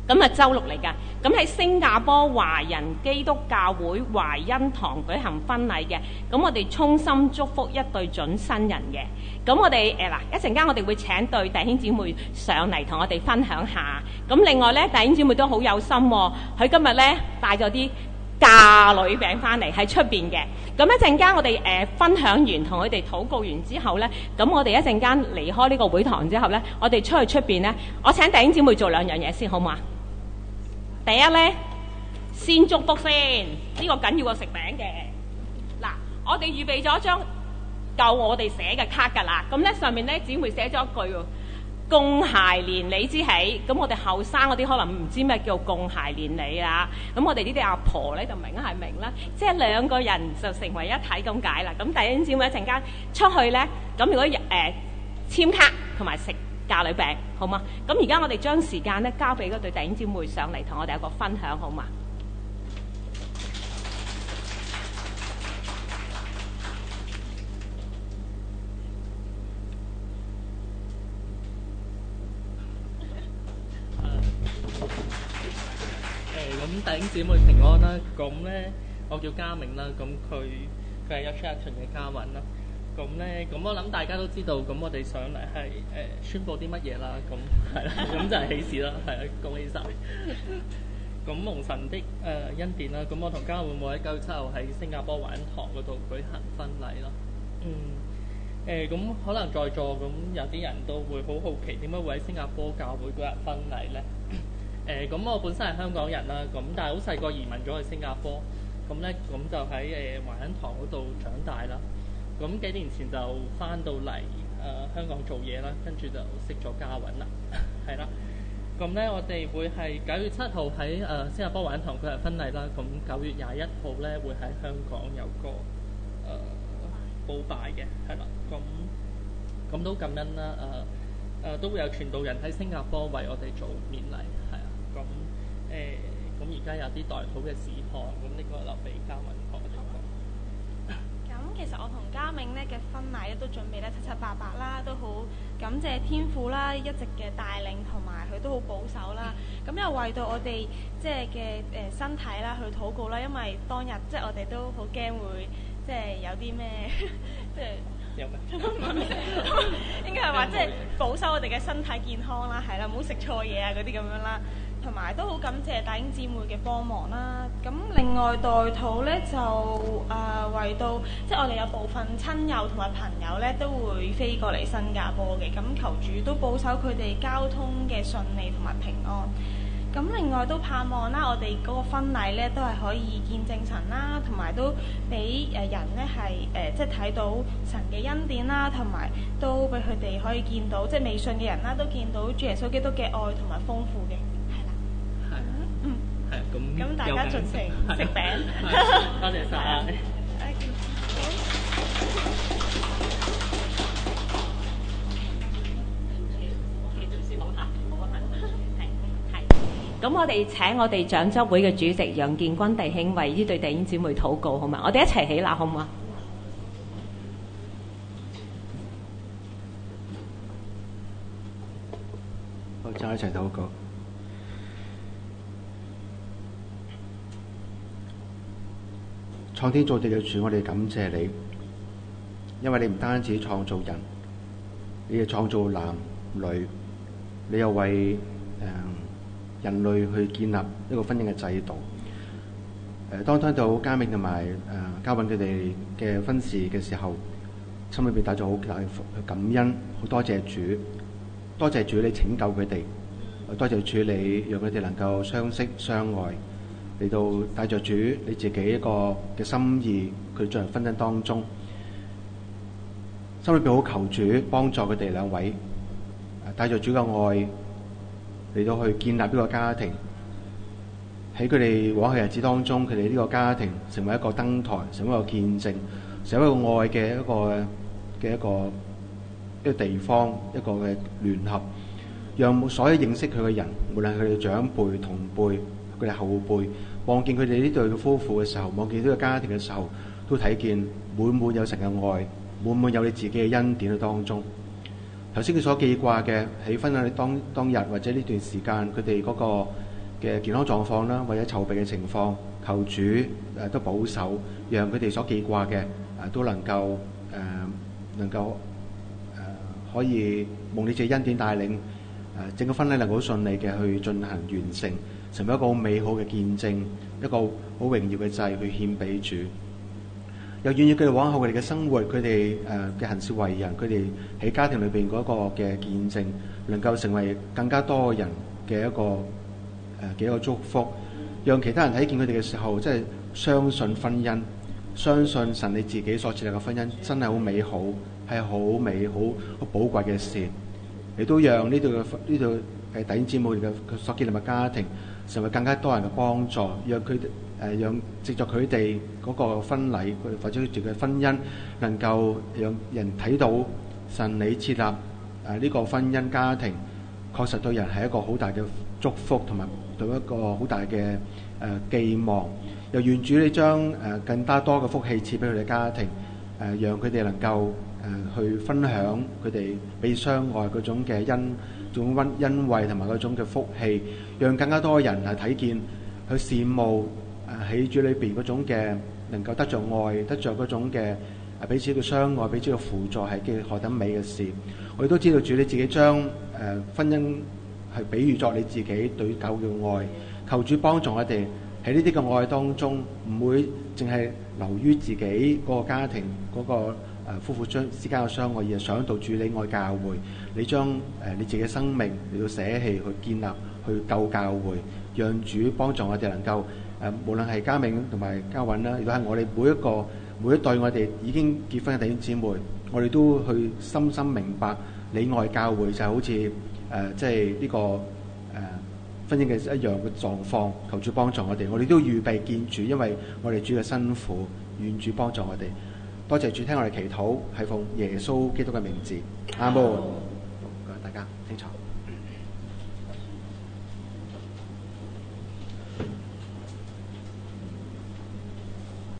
咁啊週六嚟㗎。咁喺新加坡華人基督教會華恩堂舉行婚禮嘅。咁我哋衷心祝福一對準新人嘅。咁我哋一陣間我哋會請對弟兄姊妹上嚟同我哋分享下。咁另外咧，弟兄姊妹都好有心喎，佢今日咧帶咗啲嫁女餅翻嚟喺出邊嘅。咁一陣間我哋分享完同佢哋禱告完之後咧，咁我哋一陣間離開呢個會堂之後咧，我哋出去出邊咧，我請弟兄姊妹做兩樣嘢先，好嘛？第一咧，先祝福先，呢個緊要過食餅嘅。嗱，我哋預備咗張夠我哋寫嘅卡㗎啦。咁咧上面咧姊妹寫咗一句喎，共諧連理之喜。咁我哋後生嗰啲可能唔知咩叫共諧連理啦。咁我哋呢啲阿婆咧就明係明啦，即係兩個人就成為一體咁解啦。咁弟兄姊妹一陣間出去咧，咁如果簽卡同埋食嫁女餅，好嘛？咁而家我哋將時間咧交俾嗰對弟兄姊妹上嚟同我哋有個分享，好嘛？ 咁弟兄姊妹平安啦。咁咧，我叫嘉明啦。咁佢係Attraction嘅嘉敏啦。咁咧，咁我諗大家都知道，咁我哋上嚟係宣佈啲乜嘢啦。咁係啦，咁就係喜事啦，係啊，恭喜晒。咁蒙神的恩典啦。咁我同嘉敏會喺9月7號喺新加坡華恩堂嗰度舉行婚禮啦。咁可能在座咁有啲人都會好好奇點解會喺新加坡教會舉行婚禮咧？咁我本身係香港人啦，咁但係好細個移民咗去新加坡，咁咧咁就喺華恩堂嗰度長大啦。咁幾年前就翻到嚟香港做嘢啦，跟住就識咗嘉韻啦，係啦。咁咧我哋會係9月7號喺新加坡華恩堂舉行婚禮啦。咁9月21號咧會喺香港有個報拜嘅，係啦。咁都感恩啦，都會有傳道人喺新加坡為我哋做勉勵，係啊。咁而家有啲代禱嘅事項，咁呢個留俾嘉敏同我哋講。 咁其實我同嘉明咧嘅婚禮咧都準備得七七八八啦，都好感謝天父啦，一直嘅帶領同埋佢都好保守啦。咁又為到我哋即係嘅身體啦去禱告啦，因為當日即係我哋都好驚會即係有啲咩即係。有咩？應該係話即係保守我哋嘅身體健康啦，係啦，唔好食錯嘢啊嗰啲咁樣啦，同埋都好感謝弟兄姊妹嘅幫忙啦。咁另外代禱咧就為到即係我哋有部分親友同埋朋友咧都會飛過嚟新加坡嘅，咁求主都保守佢哋交通嘅順利同埋平安。咁另外都盼望啦，我哋嗰個婚禮咧都係可以見證神啦，同埋都俾人咧係即係睇到神嘅恩典啦，同埋都俾佢哋可以見到即係未信嘅人啦，都見到主耶穌基督嘅愛同埋豐富嘅，係啦。係。係咁大家盡情食餅。 多謝晒。 咁我哋請我哋長執會嘅主席楊建軍弟兄為呢對弟兄姊妹禱告，好嘛？我哋一齊起立，好唔好啊？ 好，就一齊禱告。創天造地嘅主，我哋感謝你，因為你唔單止創造人，你又創造男女，你又為人類去建立一個婚姻嘅制度。當聽到嘉明同埋嘉韻佢哋嘅婚事嘅時候，心裏邊帶咗好大嘅感恩，好多謝主，多謝主你拯救佢哋，多謝主你讓佢哋能夠相識相愛，嚟到帶着主你自己一個嘅心意，佢進入婚姻當中，心裏邊好求主幫助佢哋兩位，帶着主嘅愛嚟到去建立呢個家庭，喺佢哋往後日子當中，佢哋呢個家庭成為一個燈台，成為一個見證，成為一個愛嘅一個地方，一個嘅聯合，讓所有認識佢嘅人，無論佢哋長輩、同輩、佢哋後輩，望見佢哋呢對嘅夫婦嘅時候，望見呢個家庭嘅時候，都睇見滿滿有神嘅愛，滿滿有你自己嘅恩典喺當中。頭先佢所記掛嘅喺婚禮當日或者呢段時間，佢哋嗰個嘅健康狀況啦，或者籌備嘅情況，求主都保守，讓佢哋所記掛嘅都能夠可以蒙你自己恩典帶領，整個婚禮能夠好順利嘅去進行完成，成為一個好美好嘅見證，一個好榮耀嘅祭去獻俾主。又願意佢哋往後佢哋嘅生活，佢哋嘅行事為人，佢哋喺家庭裏邊嗰個嘅見證，能夠成為更加多人嘅一個祝福，讓其他人睇見佢哋嘅時候，即係相信婚姻，相信神你自己所設立嘅婚姻真係好美好，係好美好好寶貴嘅事。亦都讓呢度係弟兄姊妹嘅所建立嘅家庭，成為更加多人嘅幫助，讓佢哋讓藉著佢哋嗰個婚禮或者佢哋嘅婚姻，能夠讓人睇到神你設立呢個婚姻家庭，確實對人係一個好大嘅祝福，同埋對一個好大嘅寄望。又願主你將更加多嘅福氣賜俾佢哋家庭，讓佢哋能夠去分享佢哋彼此相愛嗰種嘅恩惠同埋嗰種嘅福氣，讓更加多人係睇見去羨慕喺主裏邊嗰種嘅能夠得着愛，得着嗰種嘅彼此嘅相愛，彼此嘅輔助係嘅何等美嘅事。我哋都知道主你自己將婚姻係比喻作你自己對狗嘅愛，求主幫助我哋喺呢啲嘅愛當中，唔會淨係留於自己嗰個家庭嗰個夫婦之間嘅相愛，而係想到主你愛教會，你將你自己嘅生命嚟到捨棄去建立去救教會，讓主幫助我哋能夠無論係嘉銘同埋嘉韻啦，亦都係我哋每一對我哋已經結婚嘅弟兄姊妹，我哋都去深深明白你愛教會就好似即係呢個婚姻嘅一樣嘅狀況。求主幫助我哋，我哋都預備見主，因為我哋主嘅辛苦，願主幫助我哋。多謝主聽我哋祈禱，係奉耶穌基督嘅名字，阿門。好，大家清楚。